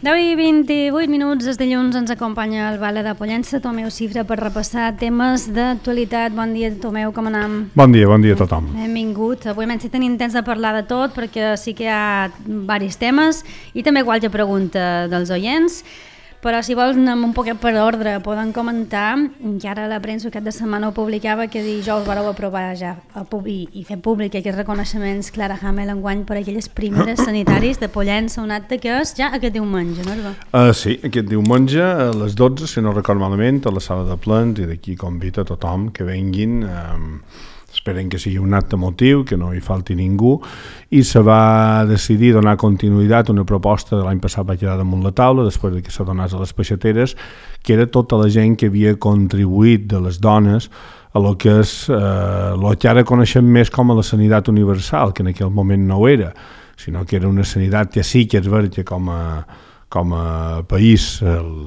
10 i 28 minuts, des dilluns ens acompanya el Vale de Pollença, Tomeu Cifra, per repassar temes d'actualitat. Bon dia, Tomeu, com anem? Bon dia a tothom. Benvingut. Avui menys tenim temps de parlar de tot, perquè sí que hi ha diversos temes i també qualque pregunta dels oients. Però si vols anem un poquet per ordre, poden comentar que ara la premsa aquest de setmana ho publicava que dijous vareu aprovar ja i fer públic aquests reconeixements Clara Hamel enguany per aquelles primeres sanitaris de Pollença, un acte que és ja aquest diumenge, no? Sí, aquest diumenge a les 12, si no record malament, a la sala de plens, i d'aquí convita a tothom que venguin. Esperen que sigui un acte emotiu, que no hi falti ningú, i se va decidir donar continuïtat a una proposta de l'any passat va quedar damunt la taula, després que se donés a les peixateres, que era tota la gent que havia contribuït de les dones a lo que és el que ara coneixem més com a la sanitat universal, que en aquell moment no ho era, sinó que era una sanitat que sí que és vera que com a país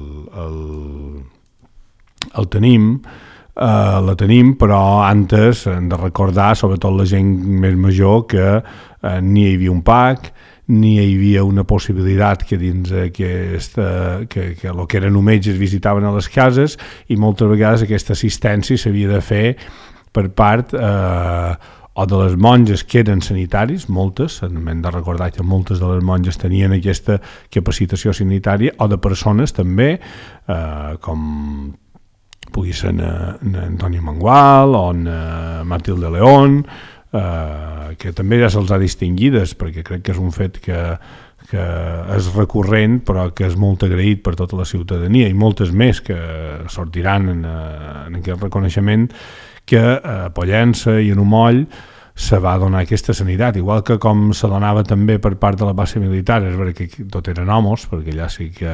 la tenim, però antes hem de recordar, sobretot la gent més major, que ni hi havia un PAC, ni hi havia una possibilitat que dins que el que eren metges visitaven a les cases, i moltes vegades aquesta assistència s'havia de fer per part o de les monges que eren sanitaris, moltes, hem de recordar que moltes de les monges tenien aquesta capacitació sanitària, o de persones també, com pugui ser Antonio Mangual o Matilde León, que també ja se'ls ha distingides, perquè crec que és un fet que és recurrent, però que és molt agraït per tota la ciutadania, i moltes més que sortiran en aquest reconeixement, que a Pollença i en Umoll se va donar aquesta sanitat, igual que com se donava també per part de la base militar. És vera que tot eren homes, perquè allà sí que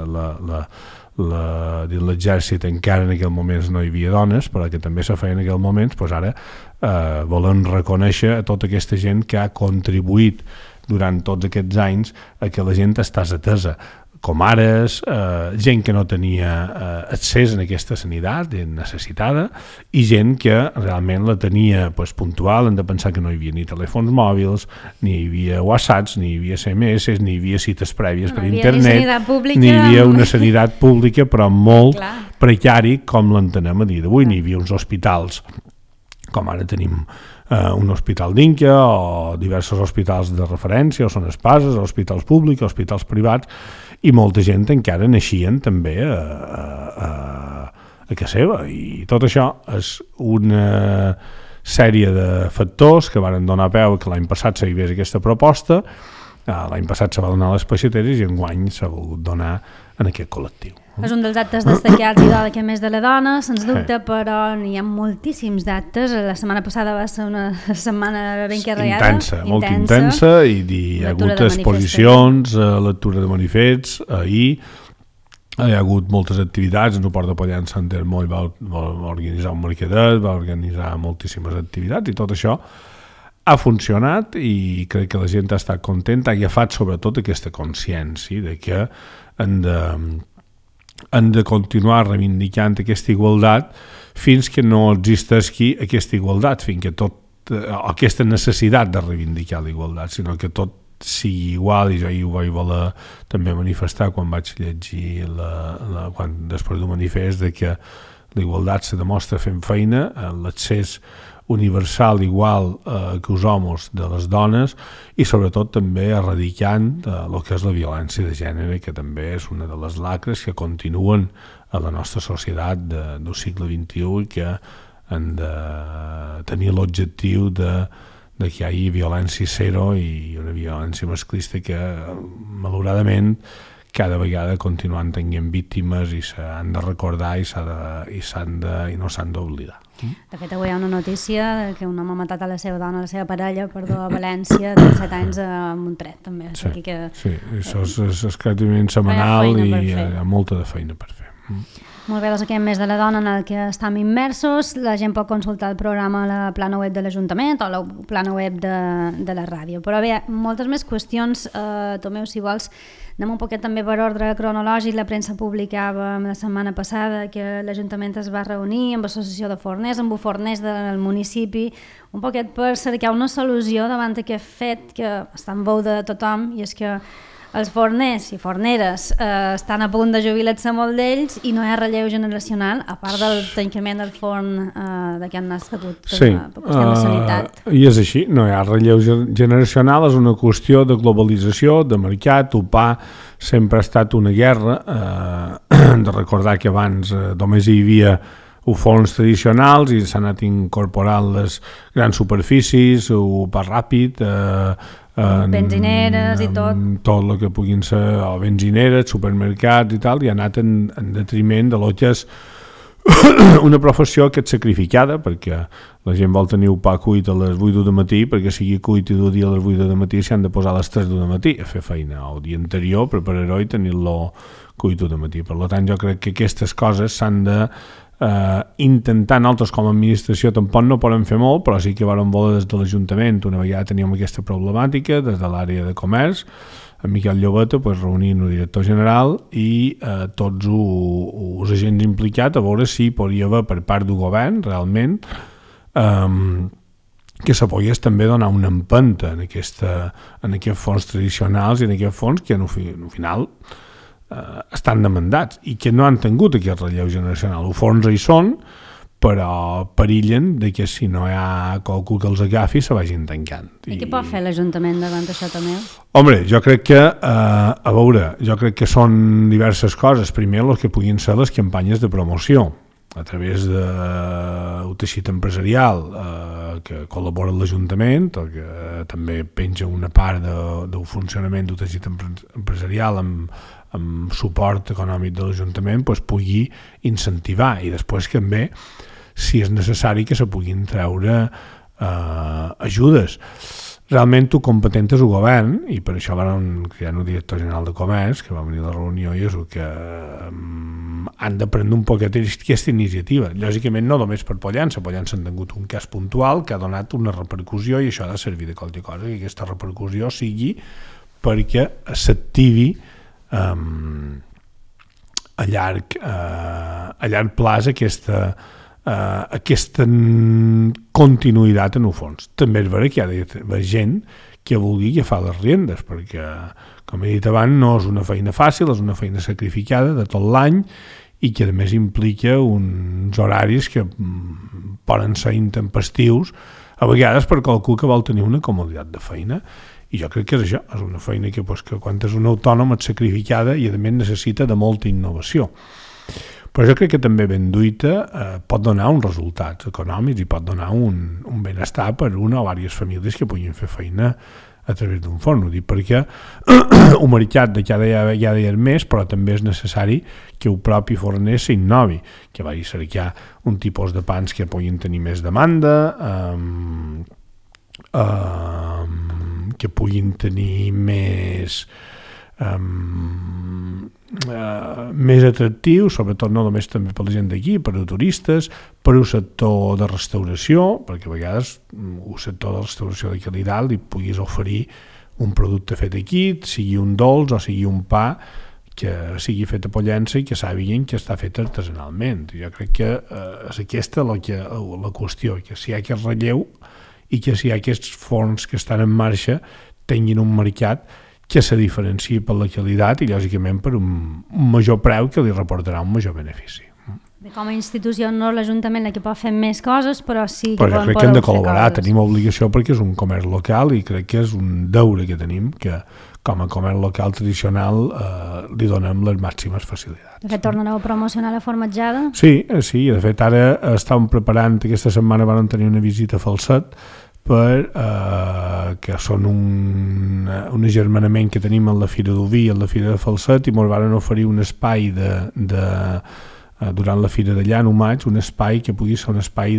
dins l'exèrcit encara en aquell moment no hi havia dones, però que també se feien en aquell moment. Doncs ara volem reconèixer a tota aquesta gent que ha contribuït durant tots aquests anys a que la gent estàs atesa, com ara gent que no tenia accés a aquesta sanitat necessitada, i gent que realment la tenia puntual. Hem de pensar que no hi havia ni telèfons mòbils, ni hi havia WhatsApps, ni hi havia SMS, ni hi havia cites prèvies per internet, ni hi havia una sanitat pública, però molt precari com l'entenem a dia d'avui. Ni hi havia uns hospitals com ara tenim un hospital d'Inca o diversos hospitals de referència, o són espases, hospitals públics, hospitals privats, i molta gent encara naixien també a casa seva, i tot això és una sèrie de factors que van donar peu que l'any passat s'arribés aquesta proposta. L'any passat se va donar a les peixateres i enguany s'ha volgut donar en aquest col·lectiu. És un dels actes destacats i del que més de la dona, sens dubte, però n'hi ha moltíssims d'actes. La setmana passada va ser una setmana ben carregada. Molt intensa, i hi ha hagut exposicions, lectura de manifests. Ahir hi ha hagut moltes activitats. En el Port de Pollença Sant Termoll va organitzar un mercadet, va organitzar moltíssimes activitats, i tot això ha funcionat, i crec que la gent ha estat contenta, ha agafat sobretot aquesta consciència de que han de continuar reivindicant aquesta igualtat fins que no existeixi aquesta igualtat, fins que aquesta necessitat de reivindicar la igualtat, sinó que tot sigui igual. I jo ho vaig voler també manifestar quan vaig llegir després del manifest, de que la igualtat se demostra fent feina, l'accés universal igual que els homes de les dones, i sobretot també erradicant el que és la violència de gènere, que també és una de les lacres que continuen a la nostra societat del segle XXI, i que han de tenir l'objectiu de que hi hagi violència zero, i una violència masclista que malauradament cada vegada continuen tenint víctimes, i s'han de recordar i no s'han d'oblidar. De fet, avui hi ha una notícia que un home ha matat a la seva dona, a la seva parella, a València, de 7 anys a Montret, també. Sí, això és pràcticament setmanal, i hi ha molta de feina per fer. Molt bé, doncs aquest mes de la dona en el que estem immersos, la gent pot consultar el programa a la plana web de l'Ajuntament o a la plana web de la ràdio. Però bé, moltes més qüestions. Tomeu, si vols, anem un poquet també per ordre cronològic. La premsa publicava la setmana passada que l'Ajuntament es va reunir amb l'associació de forners, amb forners del municipi, un poquet per cercar una solució davant d'aquest fet que està en veu de tothom, i és que els forners i forneres estan a punt de jubilar-se molt d'ells i no hi ha relleu generacional, a part del tancament del forn de que han nascut per qüestió de sanitat. I és així, no hi ha relleu generacional, és una qüestió de globalització, de mercat, el pa sempre ha estat una guerra, de recordar que abans només hi havia forns tradicionals i s'han anat incorporant les grans superfícies, el pa ràpid, benzineres i tot el que puguin ser, o benzineres, supermercats i tal, i ha anat en detriment de lo que és una professió que és sacrificada, perquè la gent vol tenir el pa cuit a les 8 del matí, perquè sigui cuit i dur dia a les 8 del matí s'han de posar a les 3 del matí a fer feina, el dia anterior preparar-ho i tenir-lo cuit del matí. Per tant, jo crec que aquestes coses s'han de intentar. Nosaltres com a administració tampoc no podem fer molt, però sí que vam voler des de l'Ajuntament, una vegada teníem aquesta problemàtica des de l'àrea de comerç, en Miquel Llobeta, reunint el director general i tots els agents implicats a veure si podria haver per part del govern realment que se pogués també donar una empenta en aquests fons tradicionals i en aquests fons que al final estan demandats i que no han tingut aquest relleu generacional. Els fons hi són, però perillen de que si no hi ha qualcú que els agafi se vagin tancant. I què pot fer l'Ajuntament davant això també? Home, jo crec que són diverses coses. Primer, les que puguin ser les campanyes de promoció a través del teixit empresarial que col·labora l'Ajuntament, que també penja una part del funcionament del teixit empresarial amb suport econòmic de l'Ajuntament, pugui incentivar, i després també, si és necessari, que se puguin treure ajudes. Realment el competent és el govern, i per això vam crear un director general de comerç que va venir a la reunió, i és el que han de prendre un poquet aquesta iniciativa. Lògicament no només per Pollença han tingut un cas puntual que ha donat una repercussió, i això ha de servir de qualsevol cosa, que aquesta repercussió sigui perquè s'activi a llarg plaç aquesta continuïtat en el fons. També és vera que hi ha d'haver gent que vulgui agafar les riendes, perquè, com he dit abans, no és una feina fàcil, és una feina sacrificada de tot l'any i que a més implica uns horaris que poden ser intempestius, a vegades per qualcú que vol tenir una comoditat de feina. I jo crec que és això, és una feina que quan és un autònom és sacrificada i a més necessita de molta innovació. Però jo crec que també ben duita pot donar uns resultats econòmics i pot donar un benestar per una o diverses famílies que puguin fer feina a través d'un forn. Ho dic perquè el mercat de cada dia és més, però també és necessari que el propi forner s'innovi, que vagi a cercar un tipus de pans que puguin tenir més demanda, que puguin tenir més atractius, sobretot no només també per la gent d'aquí, per a turistes, per al sector de restauració, perquè a vegades el sector de restauració de qualitat li puguis oferir un producte fet aquí, sigui un dolç o sigui un pa que sigui fet a Pollença i que sàpiguen que està fet artesanalment. Jo crec que és aquesta la qüestió, que si hi ha aquest relleu i que si hi ha aquests forns que estan en marxa tinguin un mercat que se diferenciï per la qualitat i lògicament per un major preu que li reportarà un major benefici. Com a institució no l'Ajuntament la que pot fer més coses, però sí que crec que hem de col·laborar, tenim obligació perquè és un comerç local i crec que és un deure que tenim, que com a comerç local tradicional li donem les màximes facilitats. De fet, tornareu a promocionar la formatjada? Sí, de fet ara estàvem preparant, aquesta setmana vam tenir una visita a Falset, que són un agermanament que tenim en la Fira d'Oví i en la Fira de Falset, i ens van oferir un espai durant la Fira d'allà, en un maig, un espai que pugui ser un espai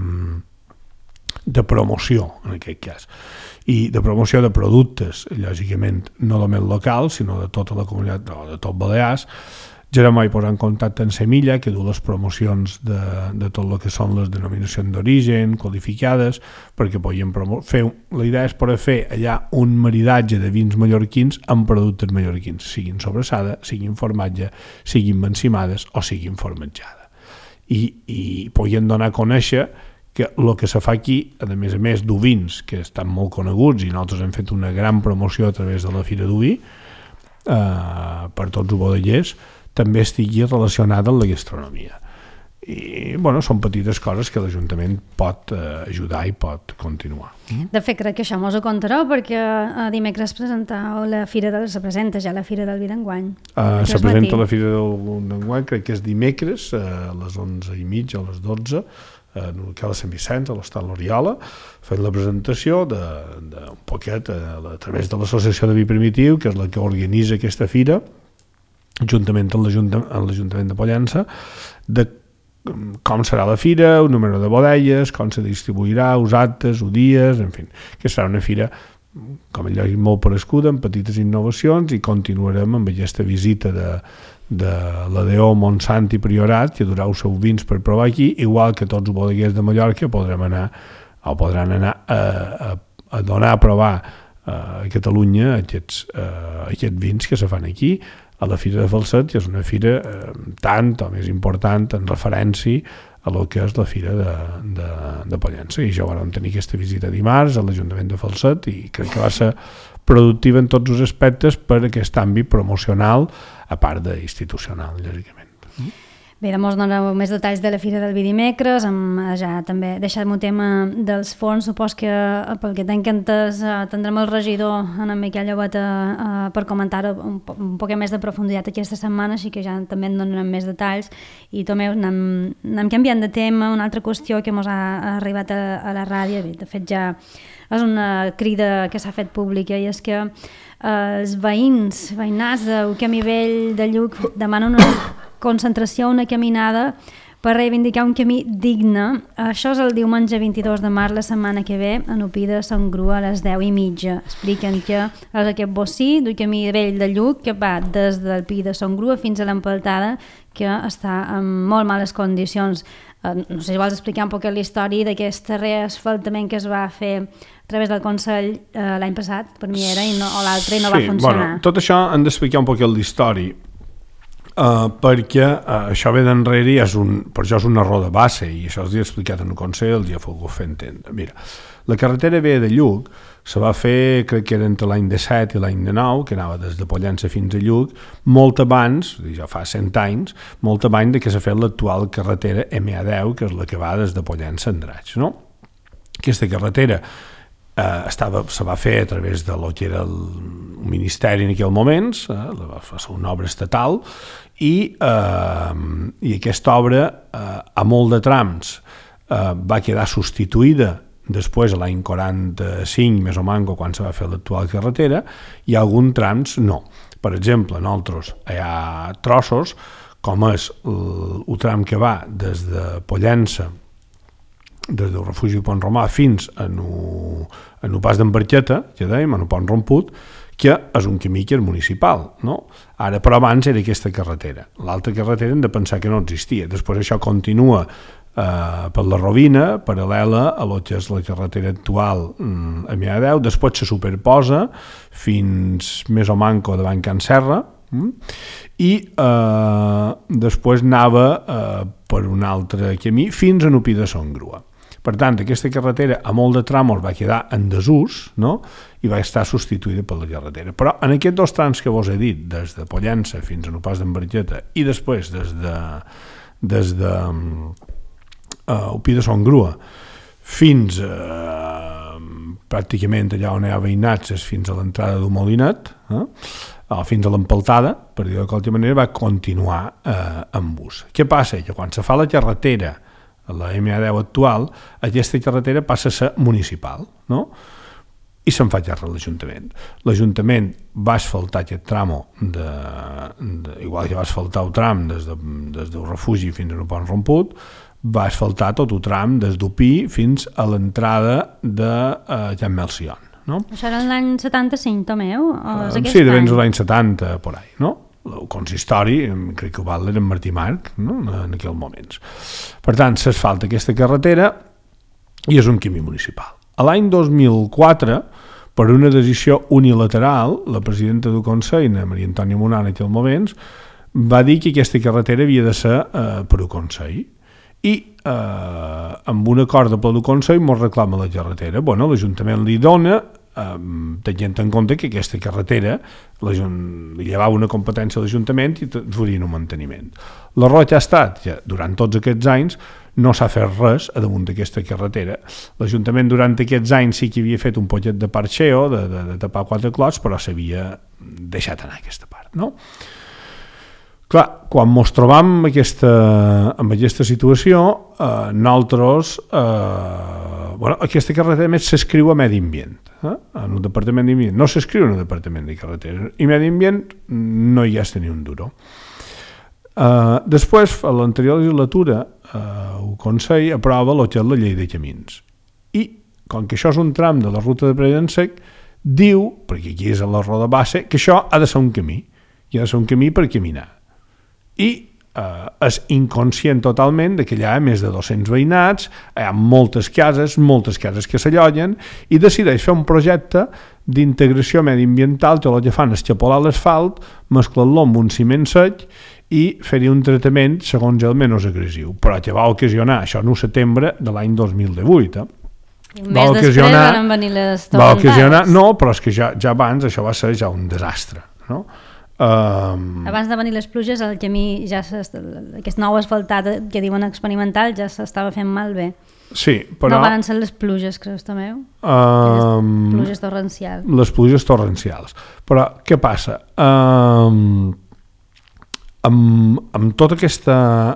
de promoció, en aquest cas, i de promoció de productes, lògicament no només locals, sinó de tota la comunitat, de tot Balears. Ja no m'he posat en contacte amb Semilla, que du les promocions de tot el que són les denominacions d'origen, qualificades, perquè podíem fer... La idea és poder fer allà un maridatge de vins mallorquins amb productes mallorquins, siguin sobrassada, siguin formatge, siguin encimades o siguin formatjada. I podien donar a conèixer que el que se fa aquí, a més d'ovins, que estan molt coneguts, i nosaltres hem fet una gran promoció a través de la Fira d'Oví, per tots els bodegers també estigui relacionada amb la gastronomia. I són petites coses que l'Ajuntament pot ajudar i pot continuar. De fet, crec que això mos ho contareu, perquè dimecres presentau la Fira se presenta ja la Fira del vi d'enguany. Se presenta la Fira del vi d'enguany, crec que és dimecres a les 11:30 o a les 12, a Sant Vicenç, a l'Hostal L'Oriola, fent la presentació d'un poquet a través de l'Associació de Vi Primitiu, que és la que organitza aquesta fira, juntament amb l'Ajuntament de Pollença, de com serà la fira, el número de bodegues, com se distribuirà, els actes, els dies, en fi, que serà una fira, com el lloc molt prescuda, amb petites innovacions, i continuarem amb aquesta visita de l'ADO, Montsant i Priorat, que durà els seus vins per provar aquí, igual que tots els bodeguers de Mallorca podran anar a donar a provar a Catalunya aquests vins que se fan aquí, a la Fira de Falset, que és una fira tant o més important en referència a lo que és la Fira de Pollença. I ja vam tenir aquesta visita dimarts a l'Ajuntament de Falset i crec que va ser productiva en tots els aspectes per aquest àmbit promocional, a part d'institucional, lògicament. Bé, doncs donareu més detalls de la Fira del Vi dimecres, ja també deixat un tema dels fons, supos que pel que tenc entès tindrem el regidor en Miquel Llobet per comentar-ho un poc més de profunditat aquesta setmana, així que ja també en donarem més detalls. I també anem canviant de tema, una altra qüestió que ens ha arribat a la ràdio, de fet ja és una crida que s'ha fet pública, i és que els veïnats del Camí Vell de Lluc demanen una concentració, una caminada per reivindicar un camí digne. Això és el diumenge 22 de març, la setmana que ve, en Opí de Sant Grua a les 10:30. Expliquen que és aquest bocí del Camí Vell de Lluc que va des del Pi de Sant Grua fins a l'Empaltada, que està en molt males condicions. No sé si vols explicar un poc la història d'aquest reasfaltament que es va fer a través del Consell l'any passat, per mi era, o l'altre, i no va funcionar. Tot això hem d'explicar un poc l'història, perquè això ve d'enrere i per això és un error de base, i això els he explicat en el Consell, els he volgut fer entendre. Mira, la carretera vella de Lluc se va fer, crec que era entre l'any 17 i l'any 19, que anava des de Pollença fins a Lluc, molt abans, ja fa 100 anys, molt abans de que s'ha fet l'actual carretera MA10, que és la que va des de Pollença a Andratx, no? Aquesta carretera se va fer a través de lo que era el ministeri en aquell moment, va fer una obra estatal, i aquesta obra a molt de trams va quedar substituïda després a l'any 45 més o manco, quan se va fer l'actual carretera, i alguns trams no. Per exemple, nosaltres hi ha trossos com és el tram que va des de Pollença, des del refugi Pont Romà fins en el pas d'Embarqueta, que dèiem, en el Pont Romput, que és un camí que és municipal, no? Ara, però abans era aquesta carretera. L'altra carretera hem de pensar que no existia. Després això continua per la Rovina, paral·lela a lo que és la carretera actual a MA10, després se superposa fins més o manco davant Can Serra, i després anava per un altre camí fins a Opí de Sant Grua. Per tant, aquesta carretera a molt de trams va quedar en desús, no? I va estar substituïda per la carretera. Però en aquests dos trams que vos he dit, des de Pollença fins a el pas d'Embarqueta i després des de Opí de Sant Grua fins pràcticament allà on hi ha veïnats, fins a l'entrada del Molinet, fins a l'Empaltada, per dir-ho de qualsevol manera, va continuar en bus. Què passa? Que quan se fa la carretera, la MA10 actual, aquesta carretera passa a ser municipal, no? I se'n fa càrrec l'Ajuntament. L'Ajuntament va asfaltar aquest tramo, igual que va asfaltar el tram des del refugi fins al Pont Romput, va asfaltar tot el tram des d'Opí fins a l'entrada de Can Melcion. No? Això era l'any 75, Tomeu? Sí, de ben l'any 70, por ahí, no? El consistori, crec que ho va en Martí Marc, no? En aquells moments. Per tant, s'asfalta aquesta carretera i és un camí municipal. A l'any 2004, per una decisió unilateral, la presidenta del Consell, Maria Antònia Monar, en aquells moments, va dir que aquesta carretera havia de ser per al Consell. I amb un acord de ple del Consell ens reclama la carretera. Bueno, l'Ajuntament li dona tenint en compte que aquesta carretera li llevava una competència a l'Ajuntament i farien un manteniment. L'error que ha estat que durant tots aquests anys no s'ha fet res a damunt d'aquesta carretera. L'Ajuntament durant aquests anys sí que havia fet un poquet de parxeo, de tapar 4 clots, però s'havia deixat anar aquesta part, no? Clar, quan ens trobam amb aquesta situació, nosaltres, aquesta carretera més s'escriu a Medi Ambient, en el Departament d'Ambient. No s'escriu en el Departament de Carretera. I Medi Ambient no hi gasta ni un duro. Després, a l'anterior legislatura, el Consell aprova el que és la llei de camins. I, com que això és un tram de la ruta de Prenensec, diu, perquè aquí és a la roda base, que això ha de ser un camí. I ha de ser un camí per caminar. I és inconscient totalment que allà hi ha més de 200 veïnats, hi ha moltes cases que s'allollen, i decideix fer un projecte d'integració mediambiental que el que fan és xapolar l'asfalt, mesclar-lo amb un ciment sec i fer-hi un tractament segons el menys agressiu, però que va ocasionar això en setembre de l'any 2018. Un mes després van venir les tormentades. No, però és que ja abans això va ser ja un desastre, no? Abans de venir les pluges el camí aquest nou asfaltat que diuen experimental ja s'estava fent malbé. Sí, però... No van ser les pluges, creus, també? Les pluges torrencials. Les pluges torrencials. Però què passa? Amb tot aquest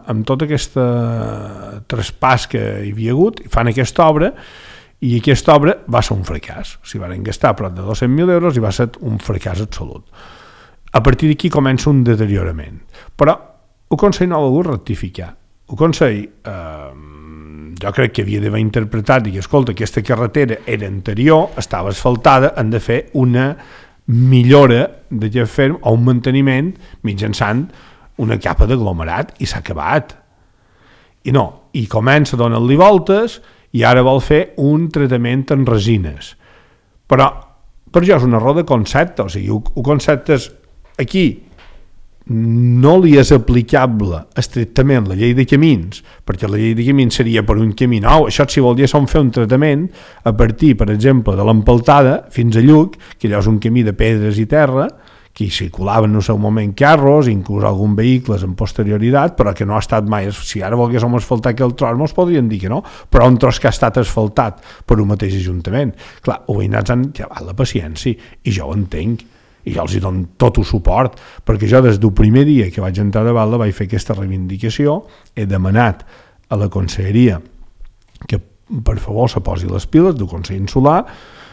traspàs que hi havia hagut, fan aquesta obra, i aquesta obra va ser un fracàs. O sigui, van gastar prop de 200.000 euros i va ser un fracàs absolut. A partir d'aquí comença un deteriorament. Però el Consell no ha volgut rectificar. El Consell, jo crec que havia d'haver interpretat i que, escolta, aquesta carretera era anterior, estava asfaltada, han de fer una millora d'aquest ferm o un manteniment mitjançant una capa d'aglomerat i s'ha acabat. I no, i comença a donar-li voltes i ara vol fer un tractament en resines. Però per jo és un error de concepte, o sigui, el concepte és aquí no li és aplicable estrictament la llei de camins, perquè la llei de camins seria per un camí nou. Això, si volia, són fer un tractament a partir, per exemple, de l'Empaltada fins a Lluc, que allò és un camí de pedres i terra, que hi circulaven en el seu moment carros, inclús algun vehicles en posterioritat, però que no ha estat mai. Si ara volguéssim asfaltar aquell tros, ens podrien dir que no, però un tros que ha estat asfaltat per un mateix ajuntament. Clar, els veïnats han llevat la paciència, i jo ho entenc, i jo els hi dono tot el suport, perquè jo des del primer dia que vaig entrar a Balda vaig fer aquesta reivindicació, he demanat a la conselleria que per favor se posi les piles del Consell Insular,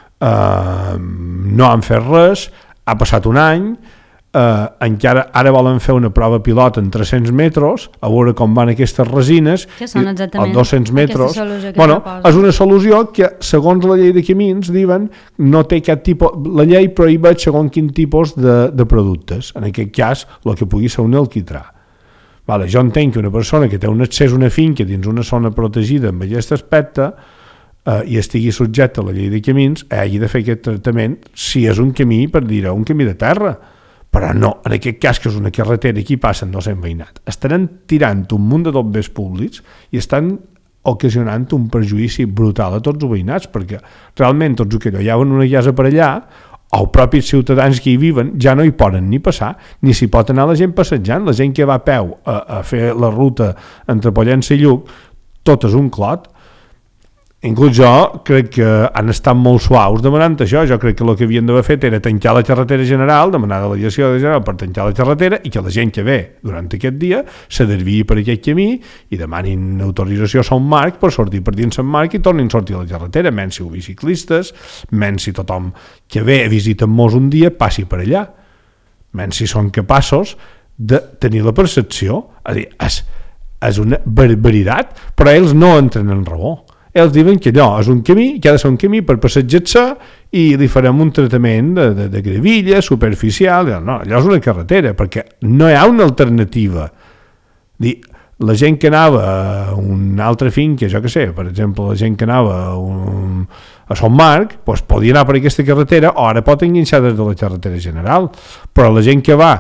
no han fet res, ha passat un any, encara ara volen fer una prova pilot en 300 metres, a veure com van aquestes resines, a 200 metres. Bueno, és una solució que, segons la llei de camins, diuen, no té cap tipus... La llei prohibeix segons quin tipus de productes. En aquest cas, el que pugui ser un alquitrà. Vale, jo entenc que una persona que té un accés a una finca dins una zona protegida amb aquest aspecte i estigui subjecte a la llei de camins, hagi de fer aquest tractament si és un camí, per dir-ho, un camí de terra. Però no, en aquest cas, que és una carretera, aquí passen 200 veïnats. Estaran tirant un munt de bombers públics i estan ocasionant un perjudici brutal a tots els veïnats, perquè realment tots els que llogaven una casa per allà, o els propis ciutadans que hi viven, ja no hi poden ni passar, ni s'hi pot anar la gent passejant. La gent que va a peu a fer la ruta entre Pollença i Lluc, tot és un clot. Inclús jo crec que han estat molt suaus demanant això. Jo crec que el que havien d'haver fet era tancar la carretera general, demanar de la direcció general per tancar la carretera i que la gent que ve durant aquest dia se desviï per aquest camí i demanin autorització a Sant Marc per sortir per dins Sant Marc i tornin a sortir a la carretera, menys si ho biciclistes, menys si tothom que ve a visitar-nos un dia passi per allà, menys si són capaços de tenir la percepció. És a dir, és una barbaritat, però ells no entren en raó. Ells diuen que allò és un camí, que ha de ser un camí per passejar-se i li farem un tractament de gravilla superficial. No, allò és una carretera, perquè no hi ha una alternativa. La gent que anava a una altra finca, jo què sé, per exemple, la gent que anava a Sant Marc, doncs podia anar per aquesta carretera o ara pot enganxar des de la carretera general, però la gent que va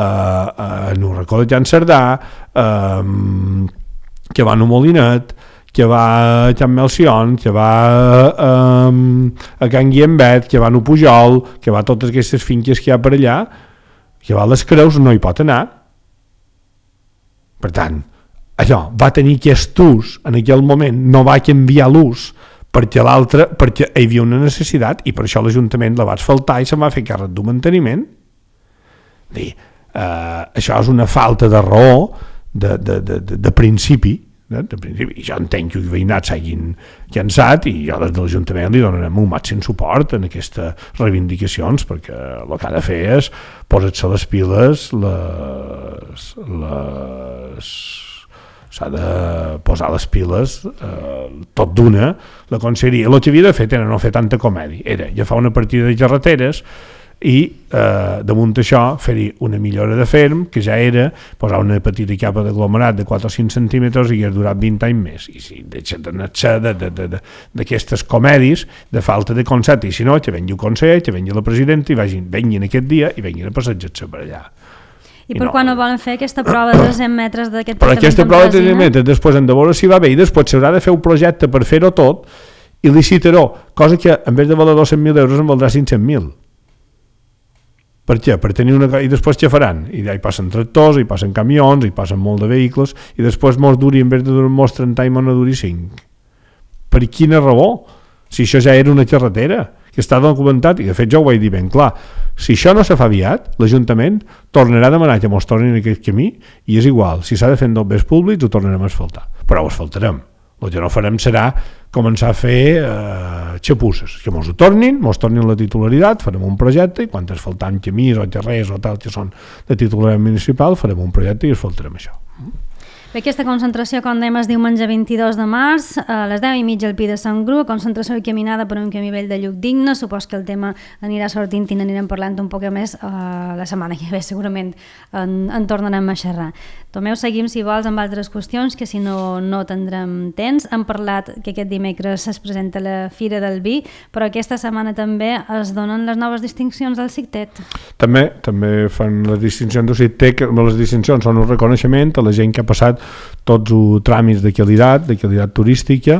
a un racó de Can Cerdà, que va a un Molinet, que va a Can Melcion, que va a Can Guiembet, que va a Pujol, que va a totes aquestes finques que hi ha per allà, que va a les Creus, no hi pot anar. Per tant, allò va tenir aquest ús en aquell moment, no va canviar l'ús perquè hi havia una necessitat i per això l'Ajuntament la va asfaltar i se'n va fer càrrec d'un manteniment. Això és una falta de raó de principi. I jo entenc que els veïnats s'hagin cansat i jo des de l'Ajuntament li donarem un màxim suport en aquestes reivindicacions, perquè el que ha de fer és posar-se les piles, s'ha de posar les piles tot d'una. La conselleria el que havia de fer era no fer tanta comèdia, era agafar una partida de carreteres i damunt això fer-hi una millora de ferm, que ja era posar una petita capa d'aglomerat de 4 o 5 centímetres i hagués durat 20 anys més, i si deixa d'anar-se d'aquestes comèdies de falta de concepte, i si no, que vengui el Consell, que vengui la presidenta i venguin aquest dia i venguin a passejar-se per allà. I per quan no volen fer aquesta prova de 100 metres d'aquest però aquesta prova de 100 metres després hem de veure si va bé i després s'haurà de fer un projecte per fer-ho tot i licitar-ho, cosa que en vez de valer 200.000 euros en valdrà 500.000. Per què? Per tenir una... I després què faran? I hi passen tractors, hi passen camions, hi passen molt de vehicles, i després mos duri, en vez de durar 30 anys, no duri 5. Per quina raó? Si això ja era una carretera, que està documentat, i de fet jo ho vaig dir ben clar, si això no se fa aviat, l'Ajuntament tornarà a demanar que mos tornin aquest camí, i és igual, si s'ha de fer en dos públics, ho tornarem a asfaltar. Però ho asfaltarem. El que no farem serà començar a fer xapusses, que mos tornin la titularitat, farem un projecte i quan asfaltam camins o carrers o tal que són de titularitat municipal farem un projecte i asfaltarem això. Bé, aquesta concentració, com dèiem, es diumenge 22 de març, a les 10:30 al Pi de Sant Gru, concentració i caminada per un camí vell de Lluc digne. Supos que el tema anirà sortint i n'anirem parlant un poc més la setmana que ve, segurament en tornarem a xerrar. Tomeu, seguim, si vols, amb altres qüestions, que si no tindrem temps. Hem parlat que aquest dimecres es presenta la Fira del Vi, però aquesta setmana també es donen les noves distincions del CICTET. També fan les distincions del CICTET, les distincions són un reconeixement a la gent que ha passat tots els tràmits de qualitat turística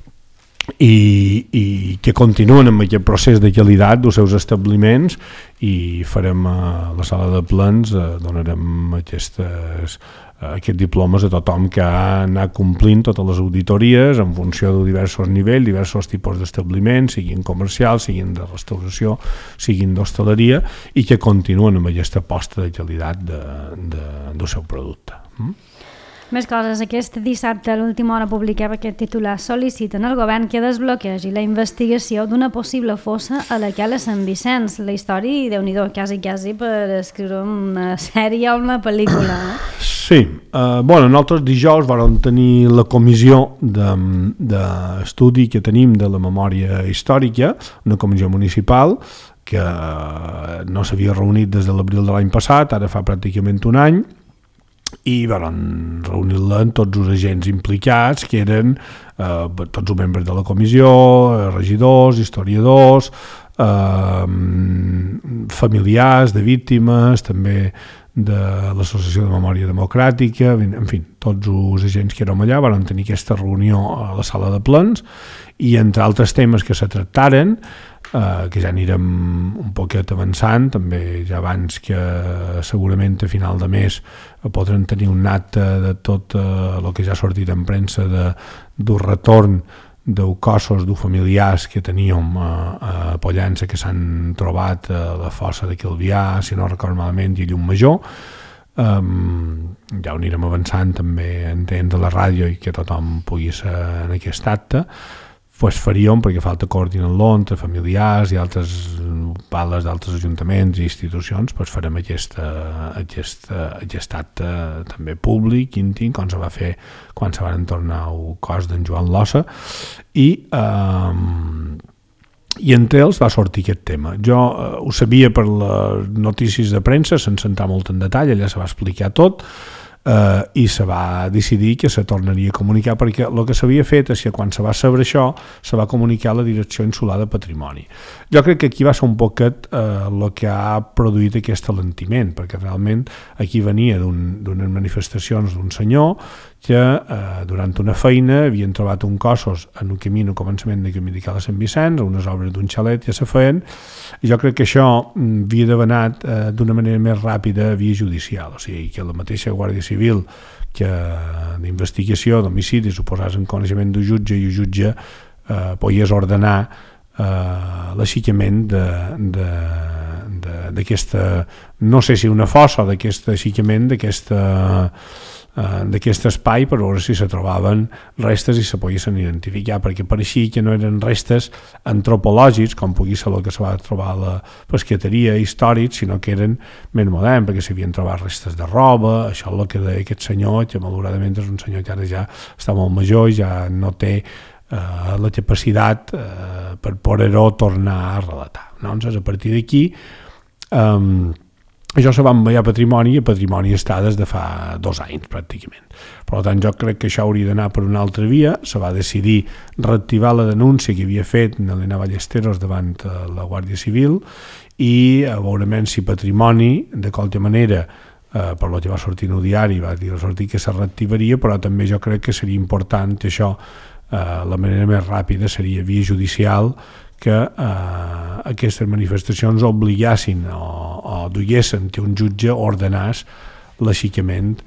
i que continuen amb aquest procés de qualitat dels seus establiments i farem a la sala de plens, donarem aquests diplomes a tothom que ha anat complint totes les auditories en funció de diversos nivells, diversos tipus d'establiments, siguin comercials, siguin de restauració, siguin d'hostaleria i que continuen amb aquesta aposta de qualitat del seu producte. Més coses. Aquest dissabte a l'última hora publicava aquest titular: sol·liciten al govern que desbloquegi la investigació d'una possible fossa a la cala Sant Vicenç. La història, Déu-n'hi-do, quasi per escriure una sèrie o una pel·lícula. Sí. Nosaltres dijous vam tenir la comissió d'estudi que tenim de la memòria històrica, una comissió municipal que no s'havia reunit des de l'abril de l'any passat, ara fa pràcticament un any, i van reunir-la amb tots els agents implicats, que eren tots els membres de la comissió, regidors, historiadors, familiars de víctimes, també de l'Associació de Memòria Democràtica, en fi, tots els agents que érem allà van tenir aquesta reunió a la sala de plens i entre altres temes que se tractaren, que ja anirem un poquet avançant, també ja abans que segurament a final de mes podrem tenir un acte de tot el que ja ha sortit en premsa del retorn dels cossos dels familiars que teníem a Pollença, que s'han trobat a la fossa de Calvià, si no recordo malament, i Llum-Major. Ja ho anirem avançant també en temps de la ràdio i que tothom pugui ser en aquest acte. Pues faríem, perquè falta coordinar-lo entre familiars i altres pales d'altres ajuntaments i institucions, pues farem aquest acte també públic, íntim, com se va fer quan se van tornar el cos d'en Joan Lossa, i entre ells va sortir aquest tema. Jo ho sabia per les notícies de premsa, sense entrar molt en detall, allà se va explicar tot, i se va decidir que se tornaria a comunicar, perquè el que s'havia fet és que quan se va saber això se va comunicar a la Direcció Insular de Patrimoni. Jo crec que aquí va ser un poquet el que ha produït aquest alentiment, perquè realment aquí venia d'unes manifestacions d'un senyor que durant una feina havien trobat un cossos en un camí, en un començament de camí de Cala Sant Vicenç, unes obres d'un xalet ja se feien, i jo crec que això havia d'haver anat d'una manera més ràpida a via judicial, o sigui que la mateixa Guàrdia Civil que d'investigació, d'homicidi, suposats en coneixement del jutge, i el jutge podies ordenar l'aixicament d'aquesta, no sé si una fossa o d'aquest aixicament d'aquest espai, per veure si se trobaven restes i se poguessin identificar, perquè pareixia que no eren restes antropològics, com pugui ser el que se va trobar a la pesqueteria històric, sinó que eren més moderns, perquè s'havien trobat restes de roba. Això és el que deia aquest senyor, que malauradament és un senyor que ara ja està molt major i ja no té la capacitat per poder-ho tornar a relatar. Doncs a partir d'aquí això se va enviar a Patrimoni, i Patrimoni està des de fa 2 anys pràcticament. Per tant, jo crec que això hauria d'anar per una altra via. Se va decidir reactivar la denúncia que havia fet Elena Ballesteros davant la Guàrdia Civil, i veurem si Patrimoni, de qualque manera, per lo que va sortir en el diari, va dir que se reactivaria, però també jo crec que seria important que això, la manera més ràpida seria via judicial, que aquestes manifestacions obligassin o duguessin que un jutge ordenés l'aixicament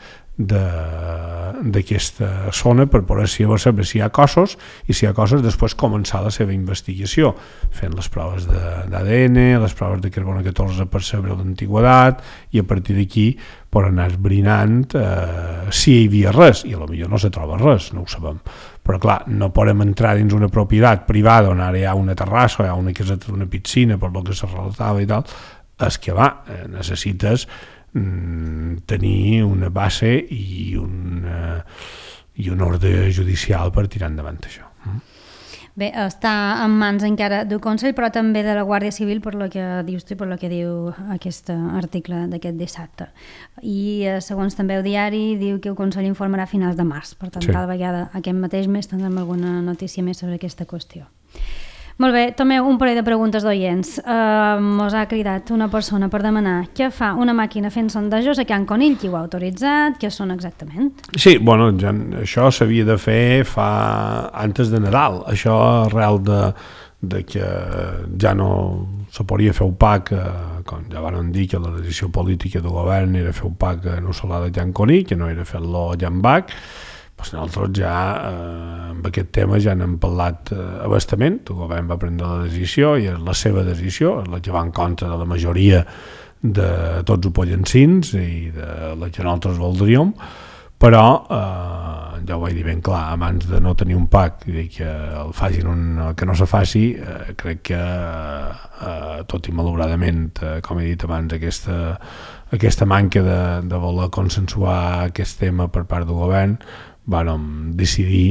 d'aquesta zona per poder saber si hi ha cossos, i si hi ha cossos després començar la seva investigació, fent les proves d'ADN, les proves de carbono 14 per saber l'antigüedat, i a partir d'aquí per anar esbrinant si hi havia res, i potser no se troba res, no ho sabem, però clar, no podem entrar dins una propietat privada on ara hi ha una terrassa o hi ha una caseta d'una piscina, per lo que se relatava i tal. És que necessites tenir una base i un ordre judicial per tirar endavant això. Bé, està en mans encara del Consell, però també de la Guàrdia Civil, per lo que dius tu, per lo que diu aquest article d'aquest dissabte. I segons també el diari, diu que el Consell informarà a finals de març. Per tant, cada vegada aquest mateix mes tindrem alguna notícia més sobre aquesta qüestió. Molt bé, també un parell de preguntes d'oients. Mos ha cridat una persona per demanar què fa una màquina fent sondejos a Can Conill, qui ho ha autoritzat, què són exactament? Sí, bueno, això s'havia de fer antes de Nadal. Això arrel de que ja no se podia fer UPAC, com ja van dir que la decisió política del govern era fer UPAC en el solar de Can Conill, que no era fer-lo a Can Bac. Pues nosaltres ja amb aquest tema ja n'hem parlat abastament. El govern va prendre la decisió i és la seva decisió, és la que va en contra de la majoria de tots els pollancins i de la que nosaltres voldríem, però ja ho vaig dir ben clar, abans de no tenir un PAC i que el facin que no se faci, crec que tot i malauradament, com he dit abans, aquesta manca de voler consensuar aquest tema per part del govern, vam decidir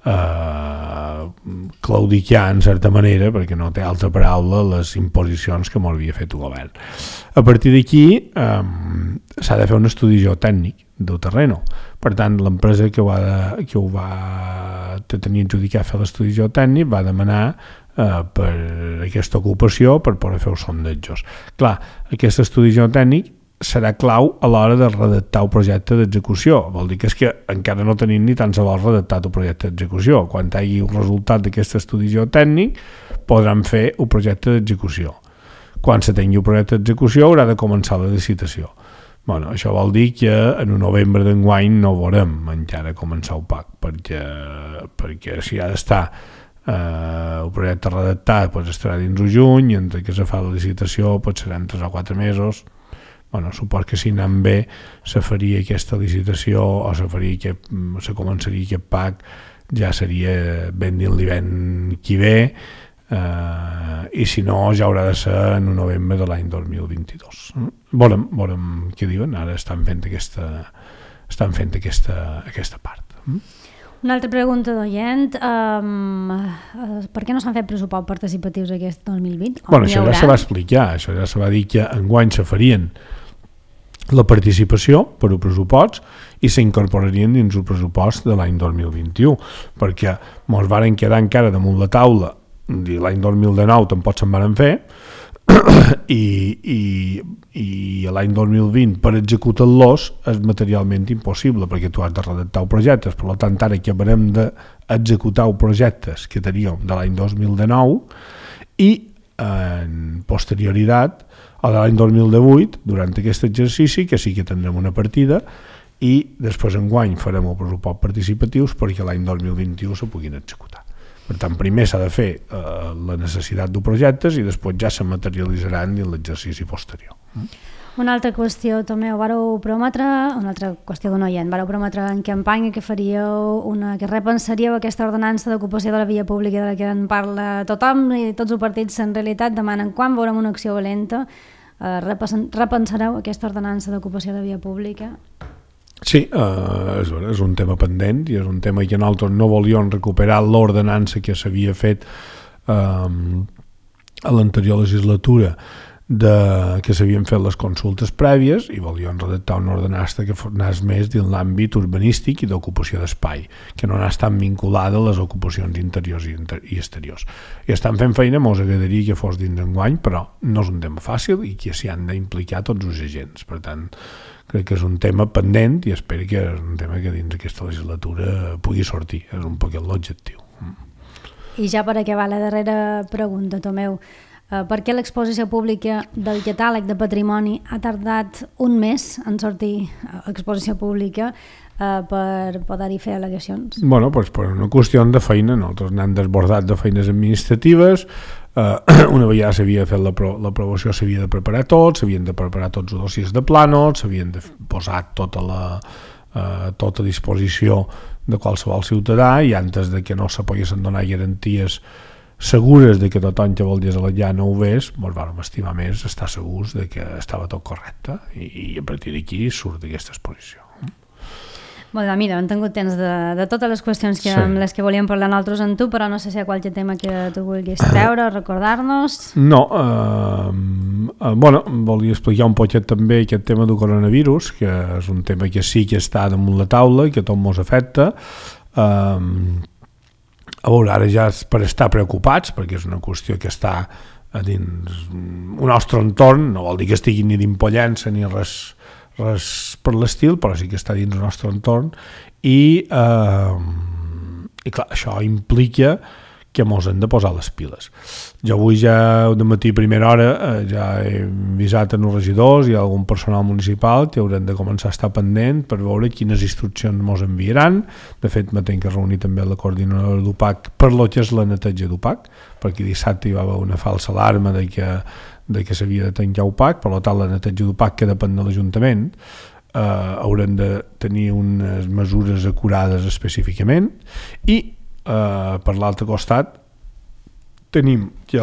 claudicar en certa manera, perquè no té altra paraula, les imposicions que m'havia fet el govern. A partir d'aquí s'ha de fer un estudi geotècnic del terreno. Per tant, l'empresa que ho va tenir adjudicat a fer l'estudi geotècnic va demanar per aquesta ocupació per poder fer els sondejos. Clar, aquest estudi geotècnic serà clau a l'hora de redactar el projecte d'execució. Vol dir que és que encara no tenim ni tan sols redactat el projecte d'execució. Quan hi hagi el resultat d'aquest estudi geotècnic podran fer el projecte d'execució. Quan se tingui el projecte d'execució haurà de començar la licitació. Bueno, això vol dir que en el novembre d'enguany no veurem encara començar el PAC, perquè si ha d'estar el projecte redactat estarà dins el juny, i entre que se fa la licitació seran 3 o 4 mesos. Bueno, supos que si anant bé se faria aquesta licitació o se començaria aquest PAC, ja seria ben dins l'hivern qui ve, i si no ja haurà de ser en el novembre de l'any 2022. Veurem què diuen, ara estan fent aquesta part. Una altra pregunta d'oient, per què no s'han fet pressupostos participatius aquest 2020? Bueno, això ja se va explicar, això ja se va dir que enguany se farien la participació per al pressupost i s'incorporarien dins el pressupost de l'any 2021, perquè ens varen quedar encara damunt la taula i l'any 2019 tampoc se'n varen fer i l'any 2020 per executar-los és materialment impossible perquè tu has de redactar projectes, per tant ara que haurem d'executar projectes que teníem de l'any 2019 i en posterioritat a l'any 2018 durant aquest exercici que sí que tindrem una partida i després enguany farem el pressupost participatius perquè l'any 2021 se puguin executar. Per tant, primer s'ha de fer la necessitat de projectes i després ja se materialitzaran en l'exercici posterior. Una altra qüestió, Tomeu, vareu prometre, una altra qüestió d'un oient, vareu prometre en campanya que faríeu que repensaríeu aquesta ordenança d'ocupació de la via pública de la que en parla tothom i tots els partits en realitat demanen quan veurem una acció valenta, repensareu aquesta ordenança d'ocupació de la via pública? Sí, és un tema pendent i és un tema que nosaltres no volíem recuperar l'ordenança que s'havia fet a l'anterior legislatura que s'havien fet les consultes prèvies i volíem redactar una ordenança que anés més dins l'àmbit urbanístic i d'ocupació d'espai, que no anés tan vinculada a les ocupacions interiors i exteriors. I estan fent feina, ens agradaria que fos dins enguany, però no és un tema fàcil i que s'hi han d'implicar tots els agents. Per tant, crec que és un tema pendent i espero que és un tema que dins aquesta legislatura pugui sortir. És un poc l'objectiu. I ja per acabar la darrera pregunta, Tomeu, per què l'exposició pública del catàleg de patrimoni ha tardat un mes en sortir exposició pública per poder-hi fer al·legacions? Bueno, doncs per una qüestió de feina, nosaltres n'hem desbordat de feines administratives. Una vegada s'havia fet l'aprovació s'havia de preparar tot, s'havien de preparar tots els dossiers de plànols, s'havien de posar tota a disposició de qualsevol ciutadà i antes de que no se poguessin donar garanties segures de que tothom que volgués allà no ho vés, ens vam estimar més estar segurs de que estava tot correcte i a partir d'aquí surt aquesta exposició. Molt bé, mira, hem tingut temps de totes les qüestions amb les que volíem parlar nosaltres amb tu, però no sé si hi ha qualque tema que tu vulguis treure o recordar-nos. No, volia explicar un poquet també aquest tema del coronavirus, que és un tema que sí que està damunt la taula i que tot ens afecta. A veure, ara ja és per estar preocupats, perquè és una qüestió que està a dins el nostre entorn, no vol dir que estigui ni d'impollença ni res per l'estil, però sí que està dins el nostre entorn i clar, això implica que ens hem de posar les piles. Jo avui ja de matí a primera hora ja he avisat als regidors i a algun personal municipal que haurem de començar a estar pendent per veure quines instruccions ens enviaran. De fet, m'he que reunir també la coordinadora d'UPAC per lo que és la neteja d'UPAC, perquè dissabte hi va haver una falsa alarma de que s'havia de tancar UPAC, per tant la neteja d'UPAC que depèn de l'Ajuntament haurem de tenir unes mesures acurades específicament i per l'altre costat tenim que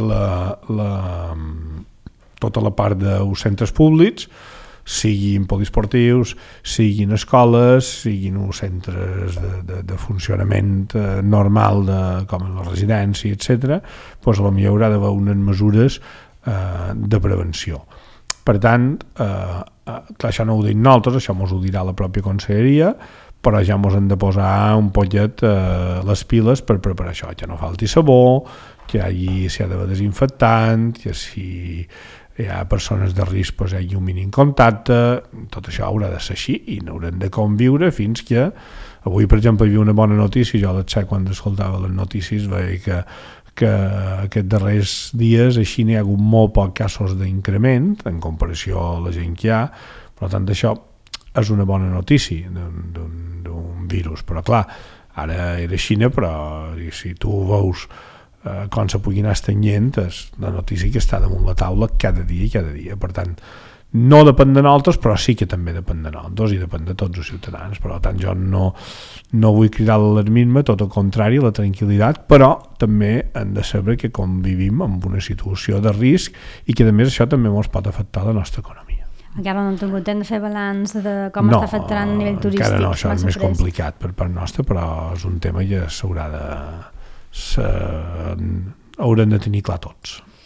tota la part dels centres públics, siguin poliesportius, siguin escoles, siguin centres de funcionament normal com la residència, etc., doncs potser haurà d'haver unes mesures de prevenció. Per tant, clar, això no ho dic nosaltres, això ens ho dirà la pròpia conselleria, però ja ens hem de posar un poquet les piles per preparar això, que no falti sabó, que s'hi ha d'haver desinfectant, que si hi ha persones de risc hi hagi un mínim contacte, tot això haurà de ser així i n'haurem de conviure fins que avui, per exemple, hi havia una bona notícia, jo quan escoltava les notícies veia que aquests darrers dies així n'hi ha hagut molt pocs casos d'increment en comparació a la gent que hi ha, per tant això és una bona notícia d'un virus, però clar, ara era Xina, però si tu veus com se pugui anar estanyent, és la notícia que està damunt la taula cada dia, per tant no depèn de nosaltres, però sí que també depèn de nosaltres i depèn de tots els ciutadans. Per tant, jo no vull cridar l'alarmisme, tot el contrari, la tranquil·litat, però també hem de saber que convivim amb una situació de risc i que a més això també ens pot afectar la nostra economia. Encara no hem tingut temps de fer balanç de com està afectant a nivell turístic. Encara no, això és més complicat per part nostra, però és un tema que haurem de tenir clar tots.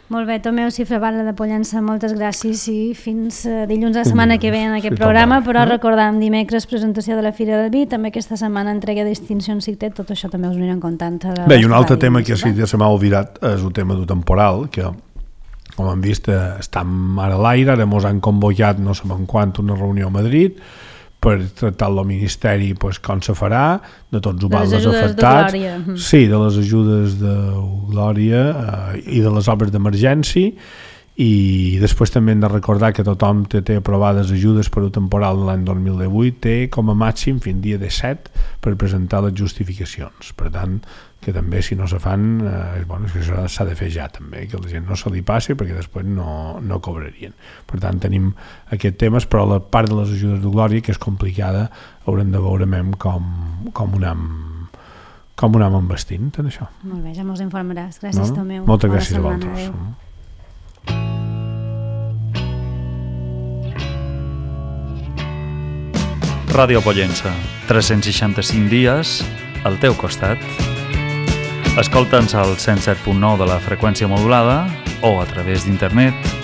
Molt bé, Tomeu Cifrabarra de Pollença, moltes gràcies i fins dilluns de la setmana que ve en aquest programa, però recordem, dimecres presentació de la Fira del Vi, també aquesta setmana entrega de distincions CITET, tot això també us anirem comptant. Bé, i un altre tema que sí que se m'ha oblidat és el tema del temporal, que com hem vist estem ara a l'aire, ara ens han convocat no sabem quant una reunió a Madrid per tractar el Ministeri com se farà, de tots els baldes afectats, de les ajudes de Glòria i de les obres d'emergència, i després també hem de recordar que tothom té aprovades ajudes per al temporal de l'any 2018, té com a màxim fins dia 17 per presentar les justificacions. Per tant, que també si no se fan, això s'ha de fer ja també, que la gent no se li passi perquè després no cobrarien. Per tant, tenim aquests temes, però la part de les ajudes de Glòria, que és complicada, haurem de veure com ho anem envestint en això. Molt bé, ja mos informaràs. Gràcies, Tomeu. Moltes gràcies a vosaltres. Ràdio Pollença, 365 dies al teu costat. Escolta'ns al 107.9 de la freqüència modulada o a través d'internet